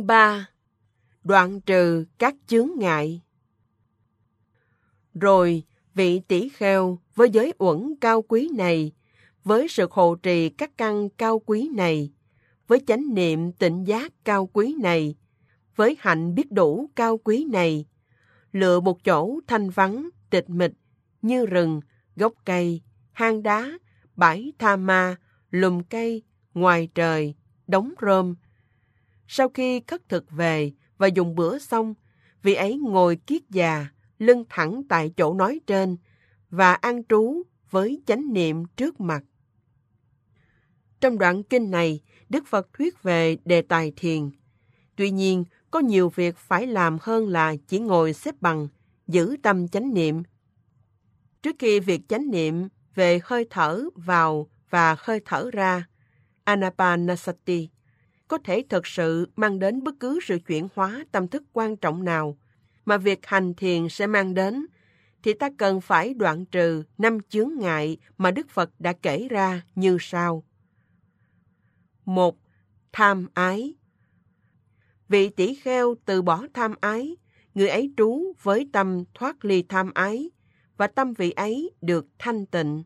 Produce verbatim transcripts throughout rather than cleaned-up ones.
Chương ba. Đoạn trừ các chướng ngại. Rồi vị tỷ kheo với giới uẩn cao quý này, với sự hộ trì các căn cao quý này, với chánh niệm tịnh giác cao quý này, với hạnh biết đủ cao quý này, lựa một chỗ thanh vắng, tịch mịch, như rừng, gốc cây, hang đá, bãi tha ma, lùm cây, ngoài trời, đống rơm. Sau khi khất thực về và dùng bữa xong, vị ấy ngồi kiết già, lưng thẳng tại chỗ nói trên, và an trú với chánh niệm trước mặt. Trong đoạn kinh này, Đức Phật thuyết về đề tài thiền. Tuy nhiên, có nhiều việc phải làm hơn là chỉ ngồi xếp bằng, giữ tâm chánh niệm. Trước khi việc chánh niệm về hơi thở vào và hơi thở ra, Anapanasati, có thể thực sự mang đến bất cứ sự chuyển hóa tâm thức quan trọng nào mà việc hành thiền sẽ mang đến, thì ta cần phải đoạn trừ năm chướng ngại mà Đức Phật đã kể ra như sau. Một. Tham ái. Vị tỷ kheo từ bỏ tham ái, người ấy trú với tâm thoát ly tham ái, và tâm vị ấy được thanh tịnh.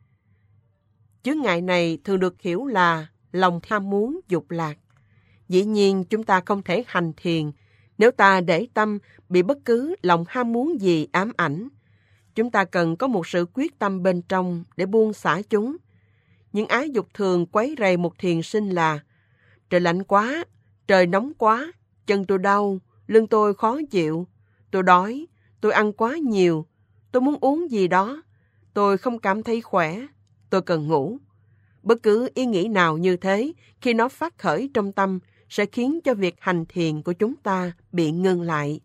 Chướng ngại này thường được hiểu là lòng tham muốn dục lạc. Dĩ nhiên chúng ta không thể hành thiền nếu ta để tâm bị bất cứ lòng ham muốn gì ám ảnh. Chúng ta cần có một sự quyết tâm bên trong để buông xả chúng. Những ái dục thường quấy rầy một thiền sinh là: trời lạnh quá, trời nóng quá, chân tôi đau, lưng tôi khó chịu, tôi đói, tôi ăn quá nhiều, tôi muốn uống gì đó, tôi không cảm thấy khỏe, tôi cần ngủ. Bất cứ ý nghĩ nào như thế, khi nó phát khởi trong tâm, sẽ khiến cho việc hành thiền của chúng ta bị ngưng lại.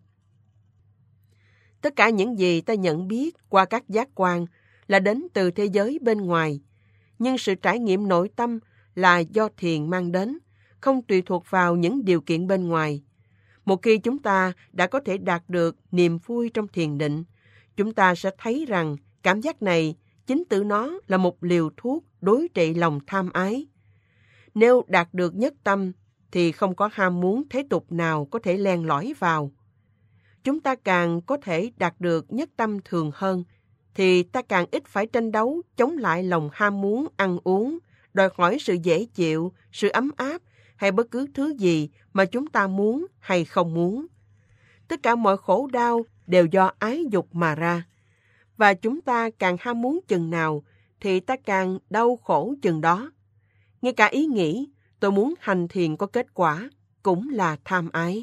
Tất cả những gì ta nhận biết qua các giác quan là đến từ thế giới bên ngoài, nhưng sự trải nghiệm nội tâm là do thiền mang đến, không tùy thuộc vào những điều kiện bên ngoài. Một khi chúng ta đã có thể đạt được niềm vui trong thiền định, chúng ta sẽ thấy rằng cảm giác này chính tự nó là một liều thuốc đối trị lòng tham ái. Nếu đạt được nhất tâm, thì không có ham muốn thế tục nào có thể len lỏi vào. Chúng ta càng có thể đạt được nhất tâm thường hơn, thì ta càng ít phải tranh đấu chống lại lòng ham muốn ăn uống, đòi hỏi sự dễ chịu, sự ấm áp hay bất cứ thứ gì mà chúng ta muốn hay không muốn. Tất cả mọi khổ đau đều do ái dục mà ra. Và chúng ta càng ham muốn chừng nào, thì ta càng đau khổ chừng đó. Ngay cả ý nghĩ tôi muốn hành thiền có kết quả cũng là tham ái.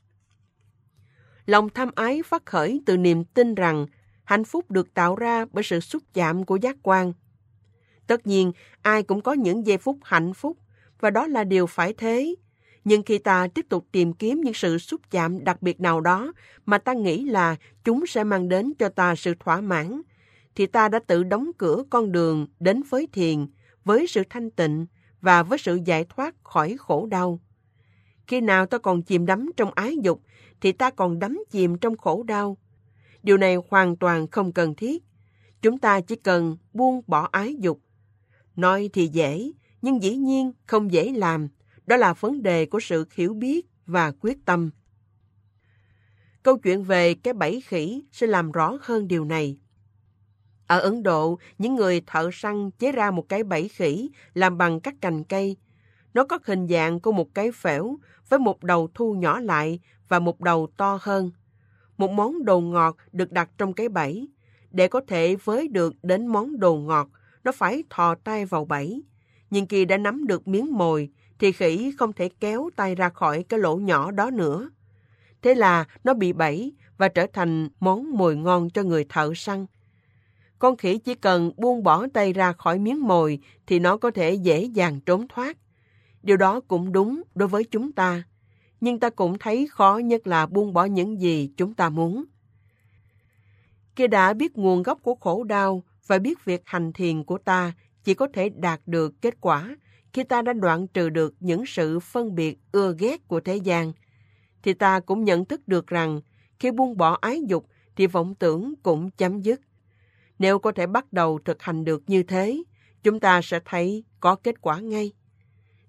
Lòng tham ái phát khởi từ niềm tin rằng hạnh phúc được tạo ra bởi sự xúc chạm của giác quan. Tất nhiên, ai cũng có những giây phút hạnh phúc, và đó là điều phải thế. Nhưng khi ta tiếp tục tìm kiếm những sự xúc chạm đặc biệt nào đó mà ta nghĩ là chúng sẽ mang đến cho ta sự thỏa mãn, thì ta đã tự đóng cửa con đường đến với thiền, với sự thanh tịnh và với sự giải thoát khỏi khổ đau. Khi nào ta còn chìm đắm trong ái dục, thì ta còn đắm chìm trong khổ đau. Điều này hoàn toàn không cần thiết. Chúng ta chỉ cần buông bỏ ái dục. Nói thì dễ, nhưng dĩ nhiên không dễ làm. Đó là vấn đề của sự hiểu biết và quyết tâm. Câu chuyện về cái bẫy khỉ sẽ làm rõ hơn điều này. Ở Ấn Độ, những người thợ săn chế ra một cái bẫy khỉ làm bằng các cành cây. Nó có hình dạng của một cái phễu với một đầu thu nhỏ lại và một đầu to hơn. Một món đồ ngọt được đặt trong cái bẫy. Để có thể với được đến món đồ ngọt, nó phải thò tay vào bẫy. Nhưng khi đã nắm được miếng mồi, thì khỉ không thể kéo tay ra khỏi cái lỗ nhỏ đó nữa. Thế là nó bị bẫy và trở thành món mồi ngon cho người thợ săn. Con khỉ chỉ cần buông bỏ tay ra khỏi miếng mồi thì nó có thể dễ dàng trốn thoát. Điều đó cũng đúng đối với chúng ta. Nhưng ta cũng thấy khó nhất là buông bỏ những gì chúng ta muốn. Khi đã biết nguồn gốc của khổ đau và biết việc hành thiền của ta chỉ có thể đạt được kết quả khi ta đã đoạn trừ được những sự phân biệt ưa ghét của thế gian, thì ta cũng nhận thức được rằng khi buông bỏ ái dục thì vọng tưởng cũng chấm dứt. Nếu có thể bắt đầu thực hành được như thế, chúng ta sẽ thấy có kết quả ngay.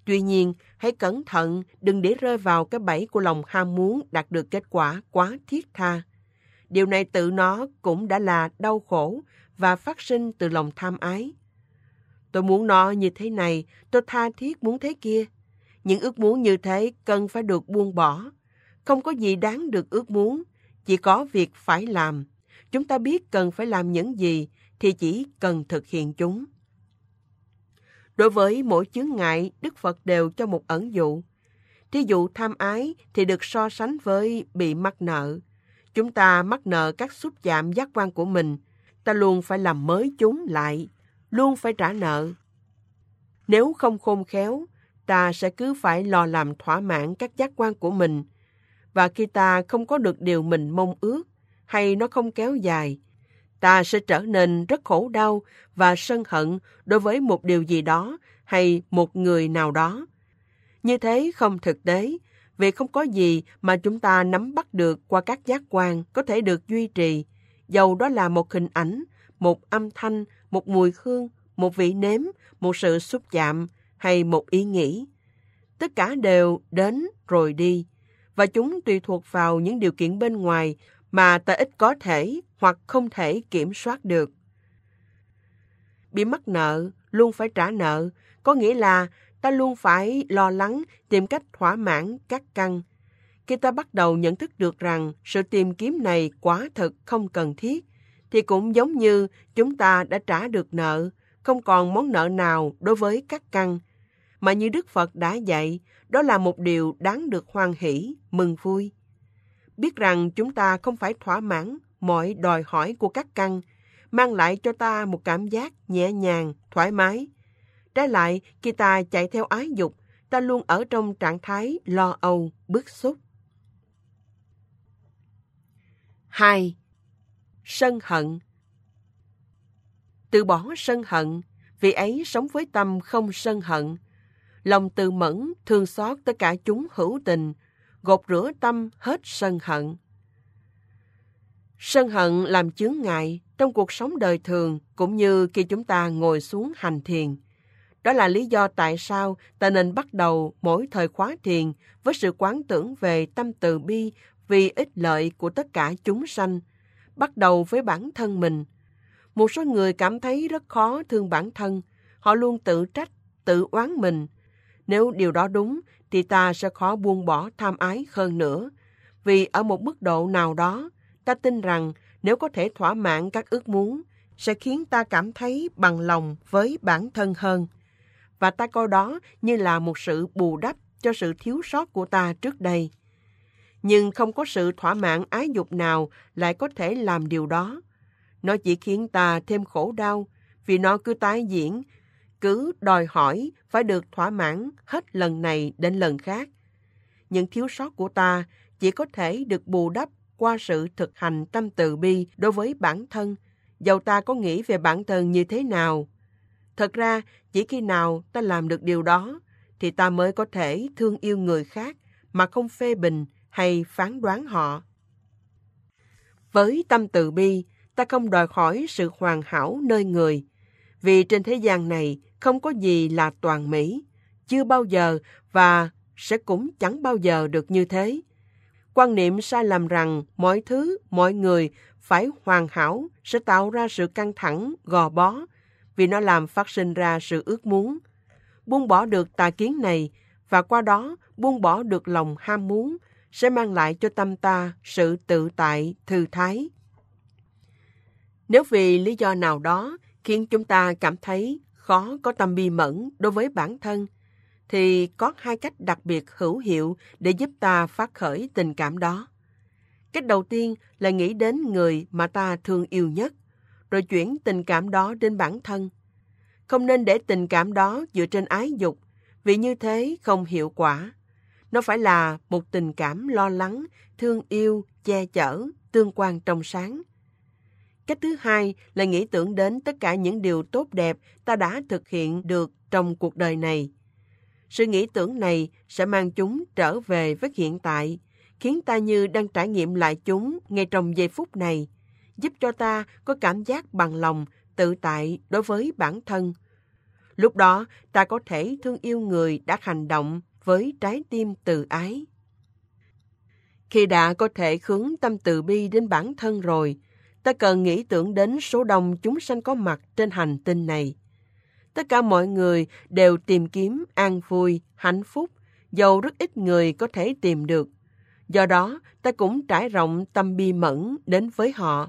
Tuy nhiên, hãy cẩn thận đừng để rơi vào cái bẫy của lòng ham muốn đạt được kết quả quá thiết tha. Điều này tự nó cũng đã là đau khổ và phát sinh từ lòng tham ái. Tôi muốn nó như thế này, tôi tha thiết muốn thế kia. Những ước muốn như thế cần phải được buông bỏ. Không có gì đáng được ước muốn, chỉ có việc phải làm. Chúng ta biết cần phải làm những gì thì chỉ cần thực hiện chúng. Đối với mỗi chướng ngại, Đức Phật đều cho một ẩn dụ. Thí dụ tham ái thì được so sánh với bị mắc nợ. Chúng ta mắc nợ các xúc chạm giác quan của mình, ta luôn phải làm mới chúng lại, luôn phải trả nợ. Nếu không khôn khéo, ta sẽ cứ phải lo làm thỏa mãn các giác quan của mình. Và khi ta không có được điều mình mong ước, hay nó không kéo dài, ta sẽ trở nên rất khổ đau và sân hận đối với một điều gì đó hay một người nào đó. Như thế không thực tế, vì không có gì mà chúng ta nắm bắt được qua các giác quan có thể được duy trì, dầu đó là một hình ảnh, một âm thanh, một mùi hương, một vị nếm, một sự xúc chạm hay một ý nghĩ. Tất cả đều đến rồi đi, và chúng tùy thuộc vào những điều kiện bên ngoài mà ta ít có thể hoặc không thể kiểm soát được. Bị mắc nợ, luôn phải trả nợ, có nghĩa là ta luôn phải lo lắng tìm cách thỏa mãn các căn. Khi ta bắt đầu nhận thức được rằng sự tìm kiếm này quả thực không cần thiết, thì cũng giống như chúng ta đã trả được nợ, không còn món nợ nào đối với các căn. Mà như Đức Phật đã dạy, đó là một điều đáng được hoan hỷ, mừng vui. Biết rằng chúng ta không phải thỏa mãn mọi đòi hỏi của các căn, mang lại cho ta một cảm giác nhẹ nhàng, thoải mái. Trái lại, khi ta chạy theo ái dục, ta luôn ở trong trạng thái lo âu, bức xúc. Hai. Sân hận. Từ bỏ sân hận, vì ấy sống với tâm không sân hận. Lòng từ mẫn, thương xót tất cả chúng hữu tình, gột rửa tâm hết sân hận. Sân hận làm chướng ngại trong cuộc sống đời thường cũng như khi chúng ta ngồi xuống hành thiền. Đó là lý do tại sao ta nên bắt đầu mỗi thời khóa thiền với sự quán tưởng về tâm từ bi vì ích lợi của tất cả chúng sanh, bắt đầu với bản thân mình. Một số người cảm thấy rất khó thương bản thân, họ luôn tự trách, tự oán mình. Nếu điều đó đúng, thì ta sẽ khó buông bỏ tham ái hơn nữa. Vì ở một mức độ nào đó, ta tin rằng nếu có thể thỏa mãn các ước muốn, sẽ khiến ta cảm thấy bằng lòng với bản thân hơn. Và ta coi đó như là một sự bù đắp cho sự thiếu sót của ta trước đây. Nhưng không có sự thỏa mãn ái dục nào lại có thể làm điều đó. Nó chỉ khiến ta thêm khổ đau, vì nó cứ tái diễn, cứ đòi hỏi phải được thỏa mãn hết lần này đến lần khác. Những thiếu sót của ta chỉ có thể được bù đắp qua sự thực hành tâm từ bi đối với bản thân, dầu ta có nghĩ về bản thân như thế nào. Thật ra, chỉ khi nào ta làm được điều đó, thì ta mới có thể thương yêu người khác mà không phê bình hay phán đoán họ. Với tâm từ bi, ta không đòi hỏi sự hoàn hảo nơi người, vì trên thế gian này không có gì là toàn mỹ, chưa bao giờ và sẽ cũng chẳng bao giờ được như thế. Quan niệm sai lầm rằng mọi thứ, mọi người phải hoàn hảo sẽ tạo ra sự căng thẳng, gò bó, vì nó làm phát sinh ra sự ước muốn. Buông bỏ được tà kiến này và qua đó buông bỏ được lòng ham muốn sẽ mang lại cho tâm ta sự tự tại, thư thái. Nếu vì lý do nào đó khiến chúng ta cảm thấy khó có tâm bi mẫn đối với bản thân, thì có hai cách đặc biệt hữu hiệu để giúp ta phát khởi tình cảm đó. Cách đầu tiên là nghĩ đến người mà ta thương yêu nhất, rồi chuyển tình cảm đó đến bản thân. Không nên để tình cảm đó dựa trên ái dục, vì như thế không hiệu quả. Nó phải là một tình cảm lo lắng, thương yêu, che chở, tương quan trong sáng. Cách thứ hai là nghĩ tưởng đến tất cả những điều tốt đẹp ta đã thực hiện được trong cuộc đời này. Sự nghĩ tưởng này sẽ mang chúng trở về với hiện tại, khiến ta như đang trải nghiệm lại chúng ngay trong giây phút này, giúp cho ta có cảm giác bằng lòng, tự tại đối với bản thân. Lúc đó, ta có thể thương yêu người đã hành động với trái tim từ ái. Khi đã có thể hướng tâm từ bi đến bản thân rồi, ta cần nghĩ tưởng đến số đông chúng sanh có mặt trên hành tinh này. Tất cả mọi người đều tìm kiếm an vui, hạnh phúc, dầu rất ít người có thể tìm được. Do đó, ta cũng trải rộng tâm bi mẫn đến với họ.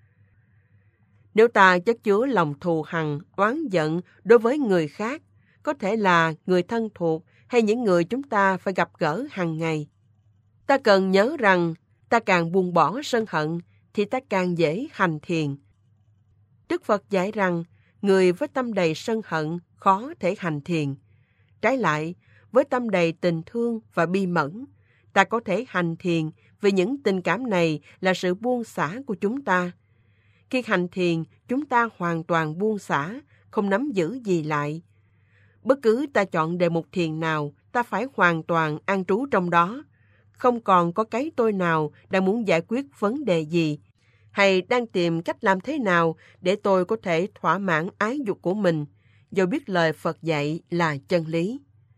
Nếu ta chất chứa lòng thù hằn, oán giận đối với người khác, có thể là người thân thuộc hay những người chúng ta phải gặp gỡ hàng ngày, ta cần nhớ rằng ta càng buông bỏ sân hận thì ta càng dễ hành thiền. Đức Phật dạy rằng người với tâm đầy sân hận khó thể hành thiền. Trái lại, với tâm đầy tình thương và bi mẫn, ta có thể hành thiền vì những tình cảm này là sự buông xả của chúng ta. Khi hành thiền, chúng ta hoàn toàn buông xả, không nắm giữ gì lại. Bất cứ ta chọn đề mục thiền nào, ta phải hoàn toàn an trú trong đó. Không còn có cái tôi nào đang muốn giải quyết vấn đề gì, hay đang tìm cách làm thế nào để tôi có thể thỏa mãn ái dục của mình, do biết lời Phật dạy là chân lý.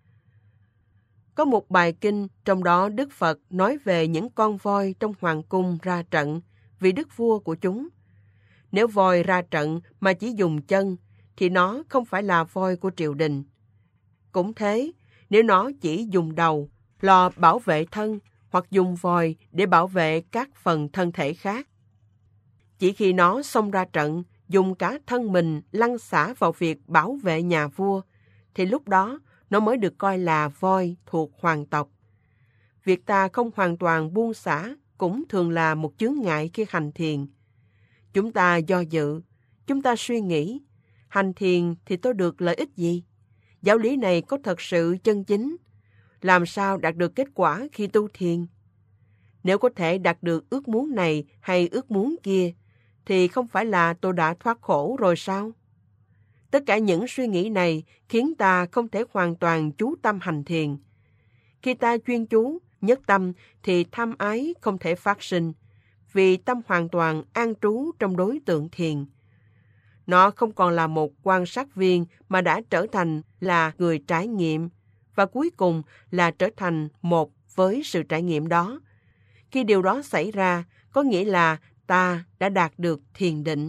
Có một bài kinh, trong đó Đức Phật nói về những con voi trong hoàng cung ra trận vì đức vua của chúng. Nếu voi ra trận mà chỉ dùng chân, thì nó không phải là voi của triều đình. Cũng thế, nếu nó chỉ dùng đầu, lo bảo vệ thân, hoặc dùng voi để bảo vệ các phần thân thể khác. Chỉ khi nó xông ra trận, dùng cả thân mình lăn xả vào việc bảo vệ nhà vua, thì lúc đó nó mới được coi là voi thuộc hoàng tộc. Việc ta không hoàn toàn buông xả cũng thường là một chướng ngại khi hành thiền. Chúng ta do dự, chúng ta suy nghĩ, hành thiền thì tôi được lợi ích gì? Giáo lý này có thật sự chân chính? Làm sao đạt được kết quả khi tu thiền? Nếu có thể đạt được ước muốn này hay ước muốn kia, thì không phải là tôi đã thoát khổ rồi sao? Tất cả những suy nghĩ này khiến ta không thể hoàn toàn chú tâm hành thiền. Khi ta chuyên chú, nhất tâm, thì tham ái không thể phát sinh, vì tâm hoàn toàn an trú trong đối tượng thiền. Nó không còn là một quan sát viên mà đã trở thành là người trải nghiệm, và cuối cùng là trở thành một với sự trải nghiệm đó. Khi điều đó xảy ra, có nghĩa là ta đã đạt được thiền định.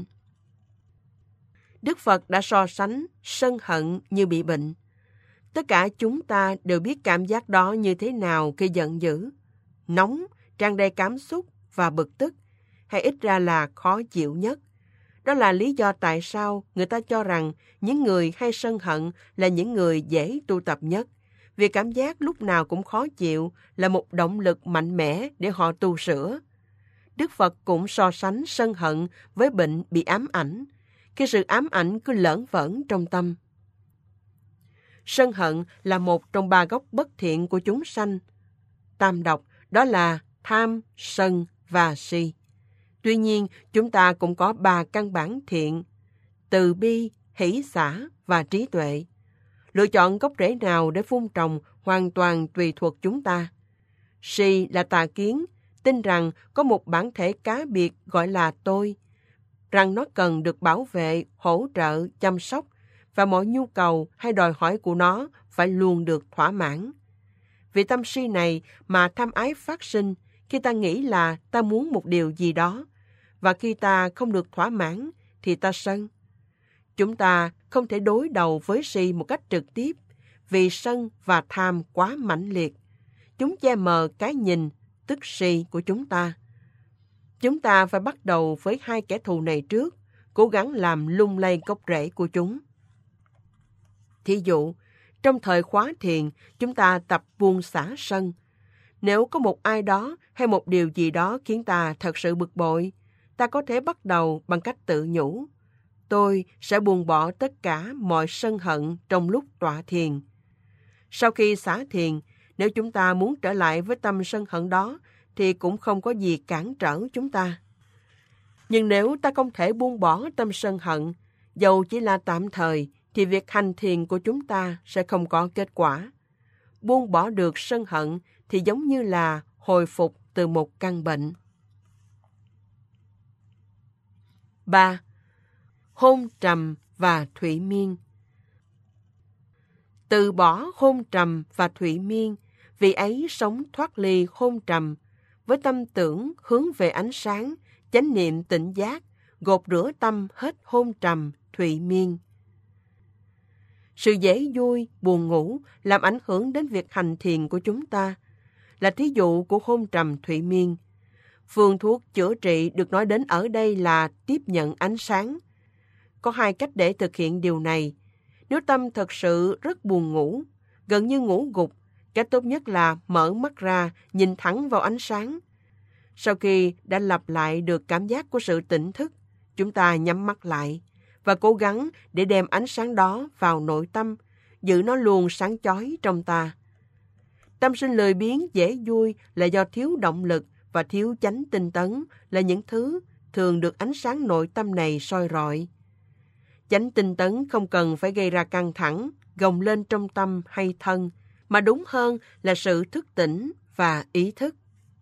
Đức Phật đã so sánh sân hận như bị bệnh. Tất cả chúng ta đều biết cảm giác đó như thế nào khi giận dữ, nóng, tràn đầy cảm xúc và bực tức, hay ít ra là khó chịu nhất. Đó là lý do tại sao người ta cho rằng những người hay sân hận là những người dễ tu tập nhất, vì cảm giác lúc nào cũng khó chịu là một động lực mạnh mẽ để họ tu sửa. Đức Phật cũng so sánh sân hận với bệnh bị ám ảnh, khi sự ám ảnh cứ lởn vởn trong tâm. Sân hận là một trong ba gốc bất thiện của chúng sanh. Tam độc đó là tham, sân và si. Tuy nhiên, chúng ta cũng có ba căn bản thiện: từ bi, hỷ xả và trí tuệ. Lựa chọn gốc rễ nào để vun trồng hoàn toàn tùy thuộc chúng ta. Si là tà kiến, tin rằng có một bản thể cá biệt gọi là tôi, rằng nó cần được bảo vệ, hỗ trợ, chăm sóc, và mọi nhu cầu hay đòi hỏi của nó phải luôn được thỏa mãn. Vì tâm si này mà tham ái phát sinh khi ta nghĩ là ta muốn một điều gì đó, và khi ta không được thỏa mãn thì ta sân. Chúng ta không thể đối đầu với si một cách trực tiếp, vì sân và tham quá mãnh liệt. Chúng che mờ cái nhìn, tức si của chúng ta. Chúng ta phải bắt đầu với hai kẻ thù này trước, cố gắng làm lung lay gốc rễ của chúng. Thí dụ, trong thời khóa thiền, chúng ta tập buông xả sân. Nếu có một ai đó hay một điều gì đó khiến ta thật sự bực bội, ta có thể bắt đầu bằng cách tự nhủ: tôi sẽ buông bỏ tất cả mọi sân hận trong lúc tọa thiền. Sau khi xả thiền, nếu chúng ta muốn trở lại với tâm sân hận đó, thì cũng không có gì cản trở chúng ta. Nhưng nếu ta không thể buông bỏ tâm sân hận, dầu chỉ là tạm thời, thì việc hành thiền của chúng ta sẽ không có kết quả. Buông bỏ được sân hận thì giống như là hồi phục từ một căn bệnh. ba. Hôn trầm và thủy miên. Từ bỏ hôn trầm và thụy miên, vì ấy sống thoát ly hôn trầm, với tâm tưởng hướng về ánh sáng, chánh niệm tỉnh giác, gột rửa tâm hết hôn trầm, thụy miên. Sự dễ vui, buồn ngủ làm ảnh hưởng đến việc hành thiền của chúng ta, là thí dụ của hôn trầm thụy miên. Phương thuốc chữa trị được nói đến ở đây là tiếp nhận ánh sáng. Có hai cách để thực hiện điều này. Nếu tâm thật sự rất buồn ngủ, gần như ngủ gục, cách tốt nhất là mở mắt ra, nhìn thẳng vào ánh sáng. Sau khi đã lặp lại được cảm giác của sự tỉnh thức, chúng ta nhắm mắt lại và cố gắng để đem ánh sáng đó vào nội tâm, giữ nó luôn sáng chói trong ta. Tâm sinh lười biếng dễ vui là do thiếu động lực và thiếu chánh tinh tấn, là những thứ thường được ánh sáng nội tâm này soi rọi. Chánh tinh tấn không cần phải gây ra căng thẳng, gồng lên trong tâm hay thân, mà đúng hơn là sự thức tỉnh và ý thức.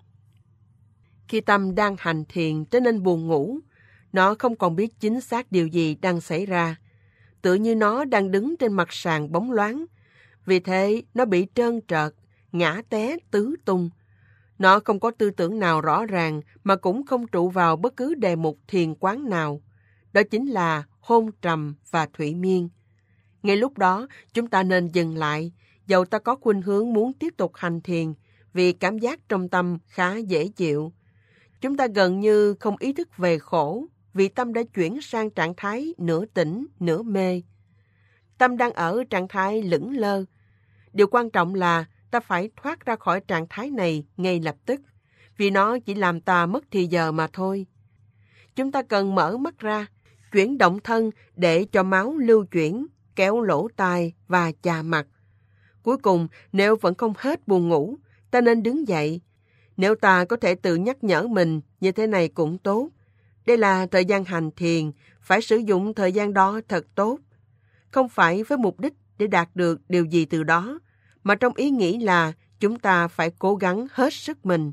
Khi tâm đang hành thiền trở nên buồn ngủ, nó không còn biết chính xác điều gì đang xảy ra, tựa như nó đang đứng trên mặt sàn bóng loáng. Vì thế, nó bị trơn trợt, ngã té tứ tung. Nó không có tư tưởng nào rõ ràng mà cũng không trụ vào bất cứ đề mục thiền quán nào. Đó chính là hôn trầm và thụy miên. Ngay lúc đó, chúng ta nên dừng lại, dầu ta có khuynh hướng muốn tiếp tục hành thiền, vì cảm giác trong tâm khá dễ chịu. Chúng ta gần như không ý thức về khổ, vì tâm đã chuyển sang trạng thái nửa tỉnh, nửa mê. Tâm đang ở trạng thái lững lơ. Điều quan trọng là ta phải thoát ra khỏi trạng thái này ngay lập tức, vì nó chỉ làm ta mất thì giờ mà thôi. Chúng ta cần mở mắt ra, chuyển động thân để cho máu lưu chuyển, kéo lỗ tai và chà mặt. Cuối cùng, nếu vẫn không hết buồn ngủ, ta nên đứng dậy. Nếu ta có thể tự nhắc nhở mình như thế này cũng tốt. Đây là thời gian hành thiền, phải sử dụng thời gian đó thật tốt. Không phải với mục đích để đạt được điều gì từ đó, mà trong ý nghĩ là chúng ta phải cố gắng hết sức mình.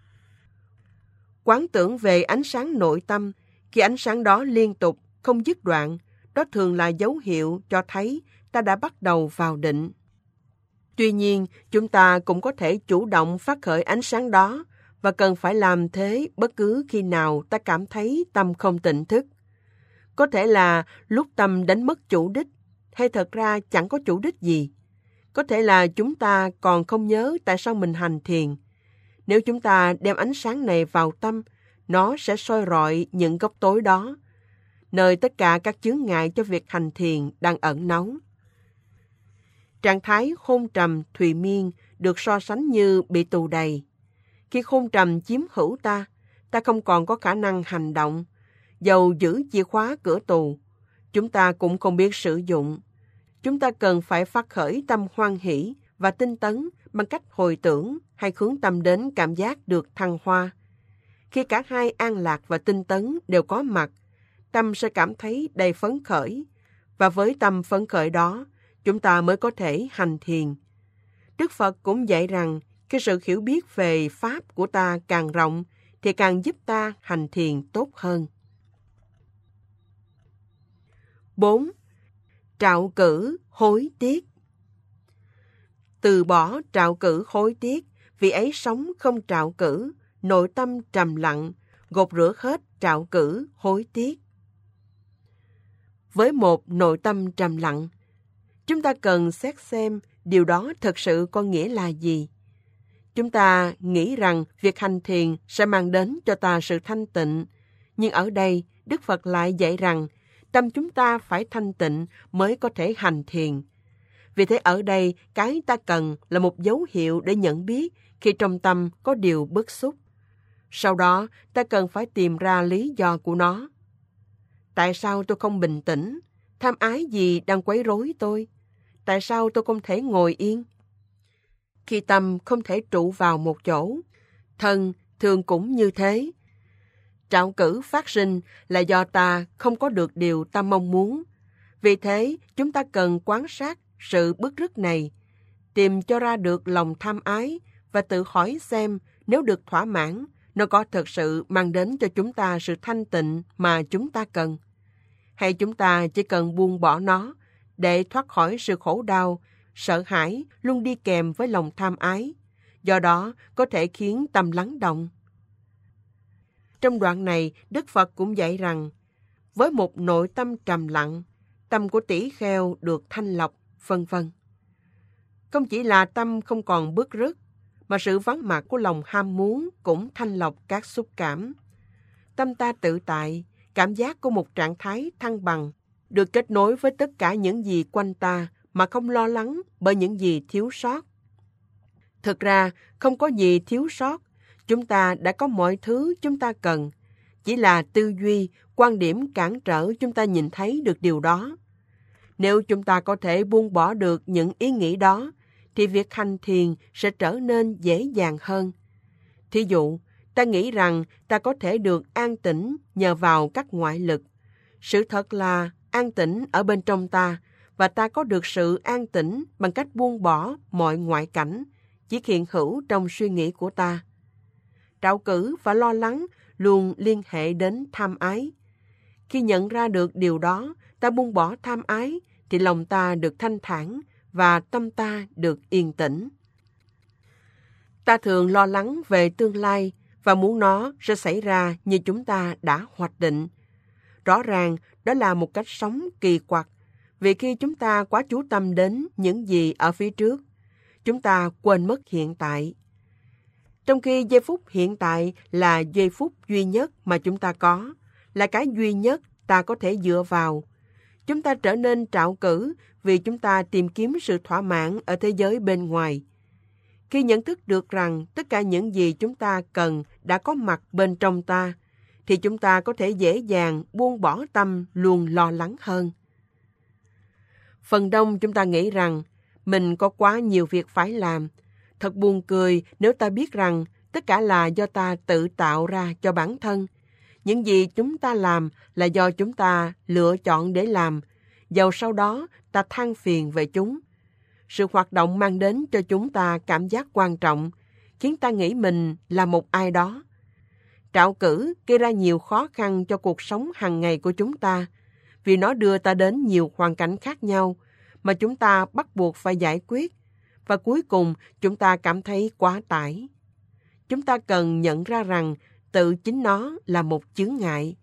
Quán tưởng về ánh sáng nội tâm, khi ánh sáng đó liên tục, không dứt đoạn, đó thường là dấu hiệu cho thấy ta đã bắt đầu vào định. Tuy nhiên, chúng ta cũng có thể chủ động phát khởi ánh sáng đó, và cần phải làm thế bất cứ khi nào ta cảm thấy tâm không tỉnh thức. Có thể là lúc tâm đánh mất chủ đích, hay thật ra chẳng có chủ đích gì. Có thể là chúng ta còn không nhớ tại sao mình hành thiền. Nếu chúng ta đem ánh sáng này vào tâm, nó sẽ soi rọi những góc tối đó, nơi tất cả các chướng ngại cho việc hành thiền đang ẩn náu. Trạng thái hôn trầm thụy miên được so sánh như bị tù đầy. Khi hôn trầm chiếm hữu ta, ta không còn có khả năng hành động. Dầu giữ chìa khóa cửa tù, chúng ta cũng không biết sử dụng. Chúng ta cần phải phát khởi tâm hoan hỷ và tinh tấn bằng cách hồi tưởng hay hướng tâm đến cảm giác được thăng hoa. Khi cả hai an lạc và tinh tấn đều có mặt, tâm sẽ cảm thấy đầy phấn khởi, và với tâm phấn khởi đó, chúng ta mới có thể hành thiền. Đức Phật cũng dạy rằng, cái sự hiểu biết về Pháp của ta càng rộng, thì càng giúp ta hành thiền tốt hơn. bốn. Trạo cử hối tiếc. Từ bỏ trạo cử hối tiếc, vì ấy sống không trạo cử, nội tâm trầm lặng, gột rửa hết trạo cử hối tiếc. Với một nội tâm trầm lặng, chúng ta cần xét xem điều đó thực sự có nghĩa là gì. Chúng ta nghĩ rằng việc hành thiền sẽ mang đến cho ta sự thanh tịnh, nhưng ở đây Đức Phật lại dạy rằng tâm chúng ta phải thanh tịnh mới có thể hành thiền. Vì thế ở đây cái ta cần là một dấu hiệu để nhận biết khi trong tâm có điều bức xúc. Sau đó ta cần phải tìm ra lý do của nó. Tại sao tôi không bình tĩnh? Tham ái gì đang quấy rối tôi? Tại sao tôi không thể ngồi yên? Khi tâm không thể trụ vào một chỗ, thân thường cũng như thế. Trạo cử phát sinh là do ta không có được điều ta mong muốn. Vì thế, chúng ta cần quan sát sự bứt rứt này, tìm cho ra được lòng tham ái và tự hỏi xem nếu được thỏa mãn, nó có thực sự mang đến cho chúng ta sự thanh tịnh mà chúng ta cần. Hay chúng ta chỉ cần buông bỏ nó để thoát khỏi sự khổ đau sợ hãi luôn đi kèm với lòng tham ái, do đó có thể khiến tâm lắng động. Trong đoạn này, Đức Phật cũng dạy rằng, với một nội tâm trầm lặng, tâm của tỷ kheo được thanh lọc, vân vân. Không chỉ là tâm không còn bứt rứt, mà sự vắng mặt của lòng ham muốn cũng thanh lọc các xúc cảm. Tâm ta tự tại, cảm giác của một trạng thái thăng bằng, được kết nối với tất cả những gì quanh ta mà không lo lắng bởi những gì thiếu sót. Thực ra, không có gì thiếu sót, chúng ta đã có mọi thứ chúng ta cần. Chỉ là tư duy, quan điểm cản trở chúng ta nhìn thấy được điều đó. Nếu chúng ta có thể buông bỏ được những ý nghĩ đó, thì việc hành thiền sẽ trở nên dễ dàng hơn. Thí dụ, ta nghĩ rằng ta có thể được an tĩnh nhờ vào các ngoại lực. Sự thật là an tĩnh ở bên trong ta, và ta có được sự an tĩnh bằng cách buông bỏ mọi ngoại cảnh, chỉ hiện hữu trong suy nghĩ của ta. Trạo cử và lo lắng luôn liên hệ đến tham ái. Khi nhận ra được điều đó, ta buông bỏ tham ái, thì lòng ta được thanh thản và tâm ta được yên tĩnh. Ta thường lo lắng về tương lai và muốn nó sẽ xảy ra như chúng ta đã hoạch định. Rõ ràng đó là một cách sống kỳ quặc, vì khi chúng ta quá chú tâm đến những gì ở phía trước, chúng ta quên mất hiện tại. Trong khi giây phút hiện tại là giây phút duy nhất mà chúng ta có, là cái duy nhất ta có thể dựa vào. Chúng ta trở nên trạo cử vì chúng ta tìm kiếm sự thỏa mãn ở thế giới bên ngoài. Khi nhận thức được rằng tất cả những gì chúng ta cần đã có mặt bên trong ta, thì chúng ta có thể dễ dàng buông bỏ tâm luôn lo lắng hơn. Phần đông chúng ta nghĩ rằng mình có quá nhiều việc phải làm. Thật buồn cười nếu ta biết rằng tất cả là do ta tự tạo ra cho bản thân. Những gì chúng ta làm là do chúng ta lựa chọn để làm, dầu sau đó ta than phiền về chúng. Sự hoạt động mang đến cho chúng ta cảm giác quan trọng, khiến ta nghĩ mình là một ai đó. Trạo cử gây ra nhiều khó khăn cho cuộc sống hàng ngày của chúng ta, vì nó đưa ta đến nhiều hoàn cảnh khác nhau mà chúng ta bắt buộc phải giải quyết, và cuối cùng chúng ta cảm thấy quá tải. Chúng ta cần nhận ra rằng tự chính nó là một chướng ngại.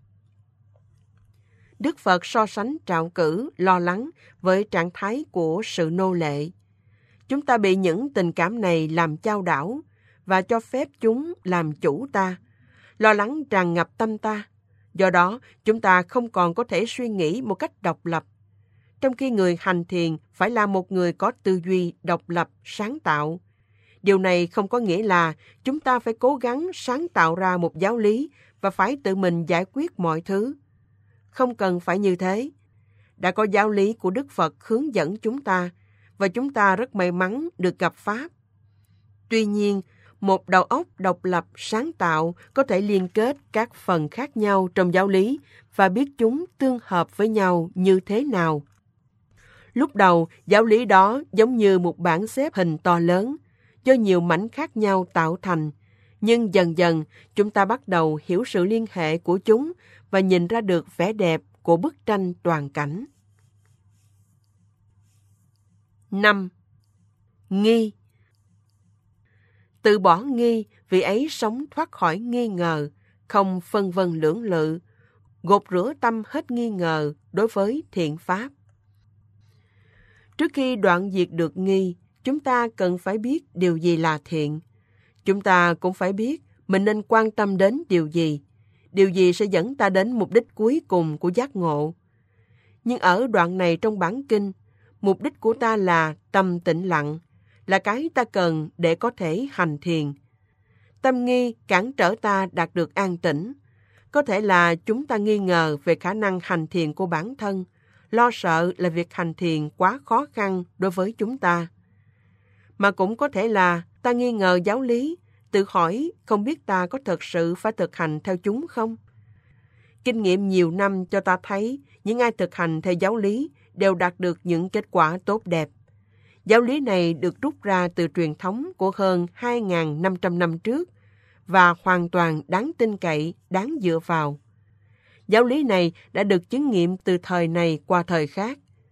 Đức Phật so sánh trạo cử, lo lắng với trạng thái của sự nô lệ. Chúng ta bị những tình cảm này làm chao đảo và cho phép chúng làm chủ ta. Lo lắng tràn ngập tâm ta. Do đó, chúng ta không còn có thể suy nghĩ một cách độc lập. Trong khi người hành thiền phải là một người có tư duy độc lập, sáng tạo. Điều này không có nghĩa là chúng ta phải cố gắng sáng tạo ra một giáo lý và phải tự mình giải quyết mọi thứ. Không cần phải như thế. Đã có giáo lý của Đức Phật hướng dẫn chúng ta, và chúng ta rất may mắn được gặp Pháp. Tuy nhiên, một đầu óc độc lập, sáng tạo có thể liên kết các phần khác nhau trong giáo lý và biết chúng tương hợp với nhau như thế nào. Lúc đầu, giáo lý đó giống như một bảng xếp hình to lớn, do nhiều mảnh khác nhau tạo thành. Nhưng dần dần, chúng ta bắt đầu hiểu sự liên hệ của chúng và nhìn ra được vẻ đẹp của bức tranh toàn cảnh. năm. Nghi. Từ bỏ nghi, vì ấy sống thoát khỏi nghi ngờ, không phân vân lưỡng lự, gột rửa tâm hết nghi ngờ đối với thiện pháp. Trước khi đoạn diệt được nghi, chúng ta cần phải biết điều gì là thiện. Chúng ta cũng phải biết mình nên quan tâm đến điều gì, điều gì sẽ dẫn ta đến mục đích cuối cùng của giác ngộ. Nhưng ở đoạn này trong bản kinh, mục đích của ta là tâm tĩnh lặng, là cái ta cần để có thể hành thiền. Tâm nghi cản trở ta đạt được an tĩnh. Có thể là chúng ta nghi ngờ về khả năng hành thiền của bản thân, lo sợ là việc hành thiền quá khó khăn đối với chúng ta. Mà cũng có thể là ta nghi ngờ giáo lý, tự hỏi không biết ta có thật sự phải thực hành theo chúng không? Kinh nghiệm nhiều năm cho ta thấy những ai thực hành theo giáo lý đều đạt được những kết quả tốt đẹp. Giáo lý này được rút ra từ truyền thống của hơn hai nghìn năm trăm năm trước và hoàn toàn đáng tin cậy, đáng dựa vào. Giáo lý này đã được chứng nghiệm từ thời này qua thời khác.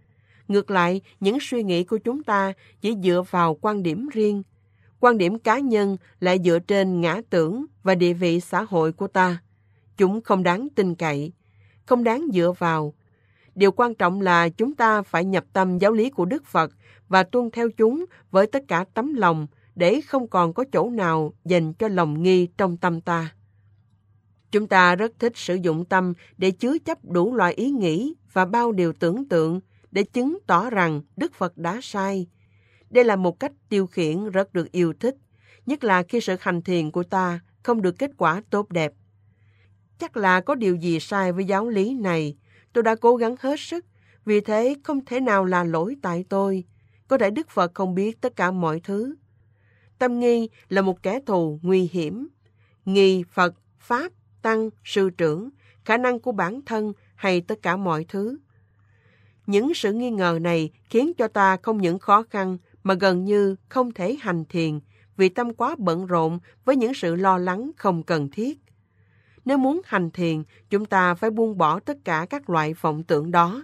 Ngược lại, những suy nghĩ của chúng ta chỉ dựa vào quan điểm riêng. Quan điểm cá nhân lại dựa trên ngã tưởng và địa vị xã hội của ta. Chúng không đáng tin cậy, không đáng dựa vào. Điều quan trọng là chúng ta phải nhập tâm giáo lý của Đức Phật và tuân theo chúng với tất cả tấm lòng để không còn có chỗ nào dành cho lòng nghi trong tâm ta. Chúng ta rất thích sử dụng tâm để chứa chấp đủ loại ý nghĩ và bao điều tưởng tượng để chứng tỏ rằng Đức Phật đã sai. Đây là một cách tiêu khiển rất được yêu thích, nhất là khi sự hành thiền của ta không được kết quả tốt đẹp. Chắc là có điều gì sai với giáo lý này. Tôi đã cố gắng hết sức, vì thế không thể nào là lỗi tại tôi. Có thể Đức Phật không biết tất cả mọi thứ. Tâm nghi là một kẻ thù nguy hiểm. Nghi Phật, Pháp, Tăng, Sư trưởng, khả năng của bản thân hay tất cả mọi thứ. Những sự nghi ngờ này khiến cho ta không những khó khăn mà gần như không thể hành thiền vì tâm quá bận rộn với những sự lo lắng không cần thiết. Nếu muốn hành thiền, chúng ta phải buông bỏ tất cả các loại vọng tưởng đó.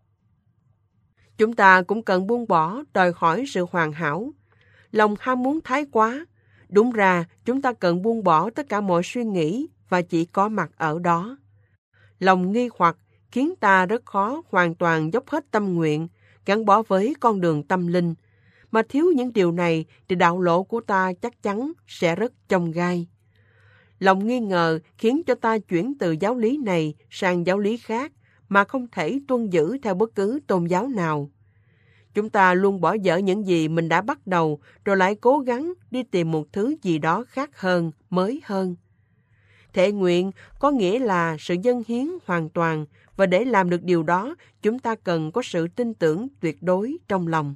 Chúng ta cũng cần buông bỏ đòi hỏi sự hoàn hảo. Lòng ham muốn thái quá. Đúng ra, chúng ta cần buông bỏ tất cả mọi suy nghĩ và chỉ có mặt ở đó. Lòng nghi hoặc khiến ta rất khó hoàn toàn dốc hết tâm nguyện, gắn bó với con đường tâm linh. Mà thiếu những điều này thì đạo lộ của ta chắc chắn sẽ rất chông gai. Lòng nghi ngờ khiến cho ta chuyển từ giáo lý này sang giáo lý khác mà không thể tuân giữ theo bất cứ tôn giáo nào. Chúng ta luôn bỏ dở những gì mình đã bắt đầu rồi lại cố gắng đi tìm một thứ gì đó khác hơn, mới hơn. Thệ nguyện có nghĩa là sự dâng hiến hoàn toàn, và để làm được điều đó, chúng ta cần có sự tin tưởng tuyệt đối trong lòng.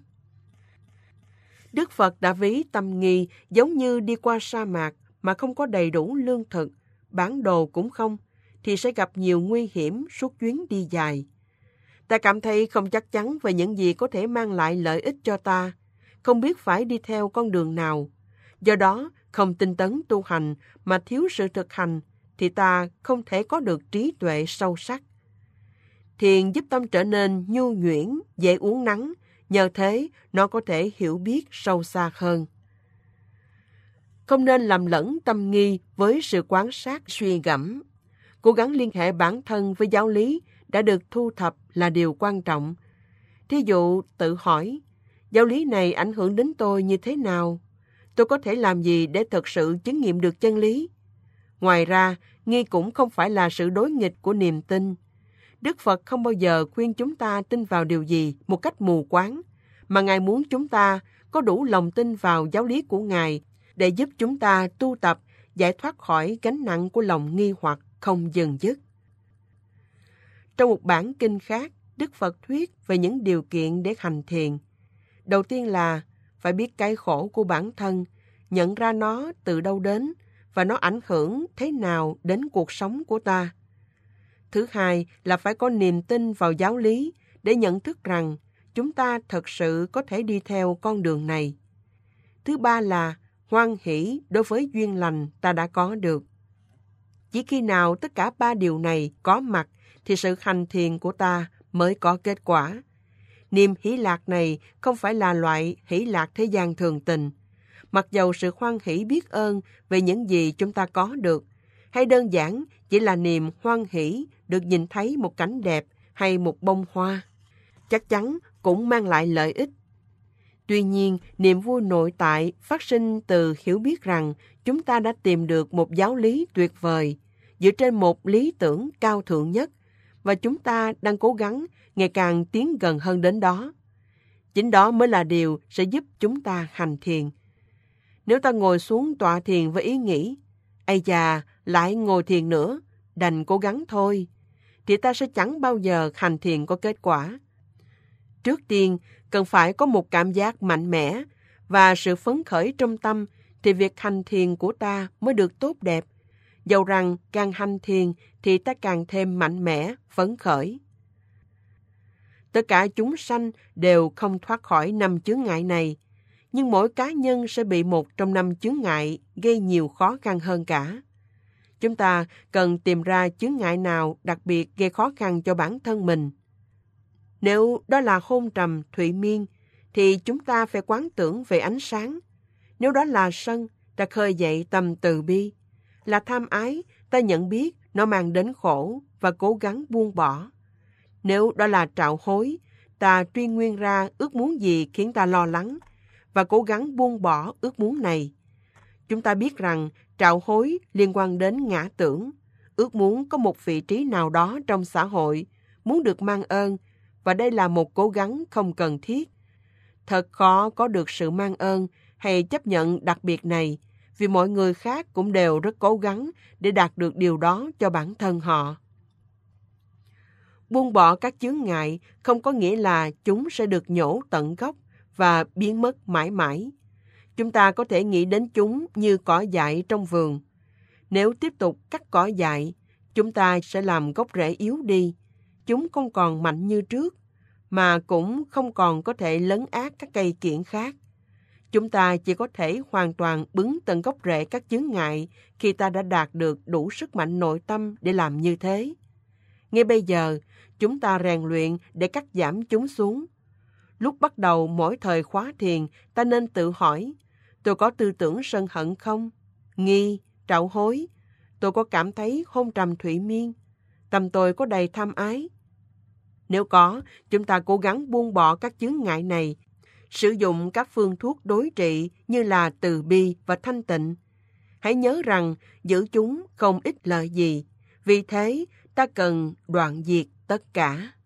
Đức Phật đã ví tâm nghi giống như đi qua sa mạc mà không có đầy đủ lương thực, bản đồ cũng không, thì sẽ gặp nhiều nguy hiểm suốt chuyến đi dài. Ta cảm thấy không chắc chắn về những gì có thể mang lại lợi ích cho ta, không biết phải đi theo con đường nào. Do đó, không tinh tấn tu hành mà thiếu sự thực hành, thì ta không thể có được trí tuệ sâu sắc. Thiền giúp tâm trở nên nhu nhuyễn, dễ uốn nắn, nhờ thế nó có thể hiểu biết sâu xa hơn. Không nên làm lẫn tâm nghi với sự quan sát suy gẫm. Cố gắng liên hệ bản thân với giáo lý đã được thu thập là điều quan trọng. Thí dụ tự hỏi, giáo lý này ảnh hưởng đến tôi như thế nào? Tôi có thể làm gì để thực sự chứng nghiệm được chân lý? Ngoài ra, nghi cũng không phải là sự đối nghịch của niềm tin. Đức Phật không bao giờ khuyên chúng ta tin vào điều gì một cách mù quáng, mà Ngài muốn chúng ta có đủ lòng tin vào giáo lý của Ngài để giúp chúng ta tu tập, giải thoát khỏi gánh nặng của lòng nghi hoặc không dừng dứt. Trong một bản kinh khác, Đức Phật thuyết về những điều kiện để hành thiền. Đầu tiên là phải biết cái khổ của bản thân, nhận ra nó từ đâu đến và nó ảnh hưởng thế nào đến cuộc sống của ta. Thứ hai là phải có niềm tin vào giáo lý để nhận thức rằng chúng ta thật sự có thể đi theo con đường này. Thứ ba là hoan hỷ đối với duyên lành ta đã có được. Chỉ khi nào tất cả ba điều này có mặt thì sự hành thiền của ta mới có kết quả. Niềm hỷ lạc này không phải là loại hỷ lạc thế gian thường tình. Mặc dầu sự hoan hỷ biết ơn về những gì chúng ta có được, hay đơn giản chỉ là niềm hoan hỷ được nhìn thấy một cảnh đẹp hay một bông hoa, chắc chắn cũng mang lại lợi ích. Tuy nhiên, niềm vui nội tại phát sinh từ hiểu biết rằng chúng ta đã tìm được một giáo lý tuyệt vời, dựa trên một lý tưởng cao thượng nhất, và chúng ta đang cố gắng ngày càng tiến gần hơn đến đó. Chính đó mới là điều sẽ giúp chúng ta hành thiền. Nếu ta ngồi xuống tọa thiền với ý nghĩ, ây da, lại ngồi thiền nữa, đành cố gắng thôi, thì ta sẽ chẳng bao giờ hành thiền có kết quả. Trước tiên, cần phải có một cảm giác mạnh mẽ và sự phấn khởi trong tâm, thì việc hành thiền của ta mới được tốt đẹp. Dầu rằng càng hành thiền thì ta càng thêm mạnh mẽ, phấn khởi. Tất cả chúng sanh đều không thoát khỏi năm chướng ngại này, nhưng mỗi cá nhân sẽ bị một trong năm chướng ngại gây nhiều khó khăn hơn cả. Chúng ta cần tìm ra chướng ngại nào đặc biệt gây khó khăn cho bản thân mình. Nếu đó là hôn trầm thụy miên, thì chúng ta phải quán tưởng về ánh sáng. Nếu đó là sân, ta khơi dậy tâm từ bi. Là tham ái, ta nhận biết nó mang đến khổ và cố gắng buông bỏ. Nếu đó là trạo hối, ta truy nguyên ra ước muốn gì khiến ta lo lắng và cố gắng buông bỏ ước muốn này. Chúng ta biết rằng trạo hối liên quan đến ngã tưởng, ước muốn có một vị trí nào đó trong xã hội, muốn được mang ơn, và đây là một cố gắng không cần thiết. Thật khó có được sự mang ơn hay chấp nhận đặc biệt này, vì mọi người khác cũng đều rất cố gắng để đạt được điều đó cho bản thân họ. Buông bỏ các chướng ngại không có nghĩa là chúng sẽ được nhổ tận gốc và biến mất mãi mãi. Chúng ta có thể nghĩ đến chúng như cỏ dại trong vườn. Nếu tiếp tục cắt cỏ dại, chúng ta sẽ làm gốc rễ yếu đi. Chúng không còn mạnh như trước, mà cũng không còn có thể lấn át các cây kiểng khác. Chúng ta chỉ có thể hoàn toàn bứng tận gốc rễ các chướng ngại khi ta đã đạt được đủ sức mạnh nội tâm để làm như thế. Ngay bây giờ, chúng ta rèn luyện để cắt giảm chúng xuống. Lúc bắt đầu mỗi thời khóa thiền, ta nên tự hỏi, tôi có tư tưởng sân hận không? Nghi, trạo hối. Tôi có cảm thấy hôn trầm thụy miên? Tâm tôi có đầy tham ái? Nếu có, chúng ta cố gắng buông bỏ các chướng ngại này, sử dụng các phương thuốc đối trị như là từ bi và thanh tịnh. Hãy nhớ rằng giữ chúng không ích lợi gì, vì thế ta cần đoạn diệt tất cả.